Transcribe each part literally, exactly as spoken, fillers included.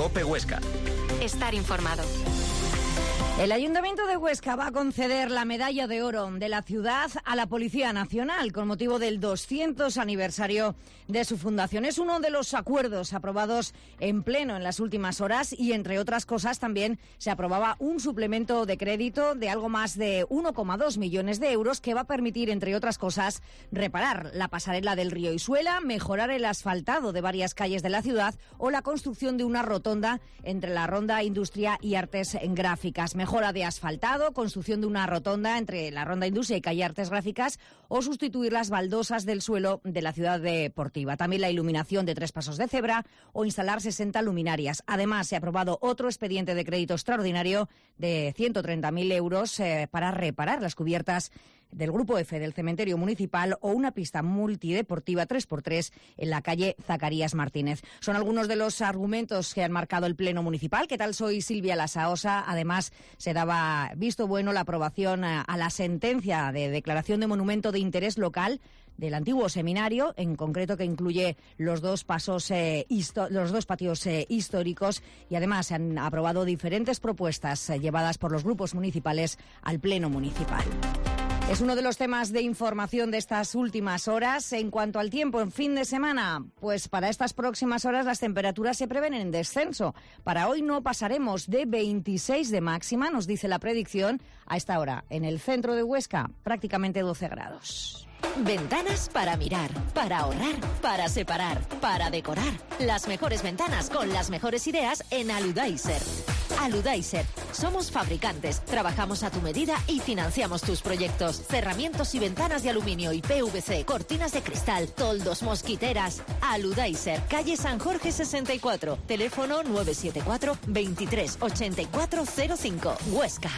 COPE Huesca. Estar informado. El Ayuntamiento de Huesca va a conceder la medalla de oro de la ciudad a la Policía Nacional con motivo del doscientos aniversario de su fundación. Es uno de los acuerdos aprobados en pleno en las últimas horas y, entre otras cosas, también se aprobaba un suplemento de crédito de algo más de uno coma dos millones de euros que va a permitir, entre otras cosas, reparar la pasarela del río Isuela, mejorar el asfaltado de varias calles de la ciudad o la construcción de una rotonda entre la Ronda Industria y Artes Gráficas. Mejora de asfaltado, construcción de una rotonda entre la Ronda Industria y calle Artes Gráficas o sustituir las baldosas del suelo de la ciudad deportiva. También la iluminación de tres pasos de cebra o instalar sesenta luminarias. Además, se ha aprobado otro expediente de crédito extraordinario de ciento treinta mil euros eh, para reparar las cubiertas del Grupo F del cementerio municipal o una pista multideportiva tres por tres en la calle Zacarías Martínez. Son algunos de los argumentos que han marcado el Pleno Municipal. ¿Qué tal? Soy Silvia Lasaosa. Además, se daba visto bueno la aprobación a, a la sentencia de declaración de monumento de interés local del antiguo seminario, en concreto que incluye los dos pasos, eh, los dos patios eh, históricos, y además se han aprobado diferentes propuestas eh, llevadas por los grupos municipales al Pleno Municipal. Es uno de los temas de información de estas últimas horas. En cuanto al tiempo, en fin de semana, pues para estas próximas horas las temperaturas se prevén en descenso. Para hoy no pasaremos de veintiséis de máxima, nos dice la predicción. A esta hora, en el centro de Huesca, prácticamente doce grados. Ventanas para mirar, para ahorrar, para separar, para decorar. Las mejores ventanas con las mejores ideas en Aludaiser. Aludaiser. Somos fabricantes, trabajamos a tu medida y financiamos tus proyectos. Cerramientos y ventanas de aluminio y P V C, cortinas de cristal, toldos, mosquiteras. Aludaiser, calle San Jorge sesenta y cuatro. Teléfono nueve siete cuatro, veintitrés ochenta y cuatro cero cinco. Huesca.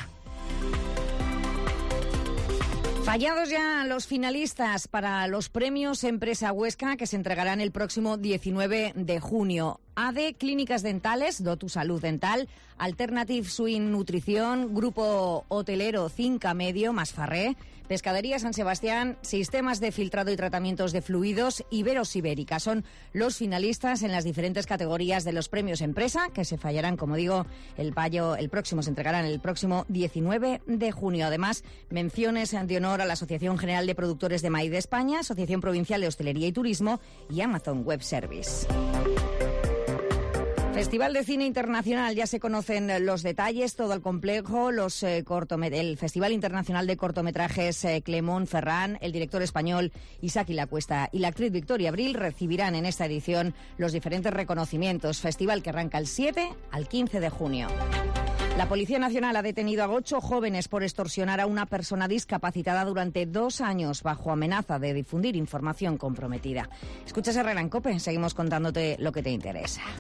Fallados ya los finalistas para los premios Empresa Huesca que se entregarán el próximo diecinueve de junio. A D E, Clínicas Dentales, Do Tu Salud Dental, Alternative Swing Nutrición, Grupo Hotelero Cinca Medio, Masfarré, Pescadería San Sebastián, Sistemas de Filtrado y Tratamientos de Fluidos, Iberos Ibérica. Son los finalistas en las diferentes categorías de los premios Empresa, que se fallarán, como digo, el payo, el próximo, se entregarán el próximo diecinueve de junio. Además, menciones de honor a la Asociación General de Productores de Maíz de España, Asociación Provincial de Hostelería y Turismo y Amazon Web Service. Festival de Cine Internacional, ya se conocen los detalles, todo el complejo, los eh, cortomet- el Festival Internacional de Cortometrajes eh, Clemón Ferran, el director español Isaac Lacuesta y la actriz Victoria Abril recibirán en esta edición los diferentes reconocimientos. Festival que arranca el siete al quince de junio. La Policía Nacional ha detenido a ocho jóvenes por extorsionar a una persona discapacitada durante dos años bajo amenaza de difundir información comprometida. Escuchas Herrera en COPE, seguimos contándote lo que te interesa.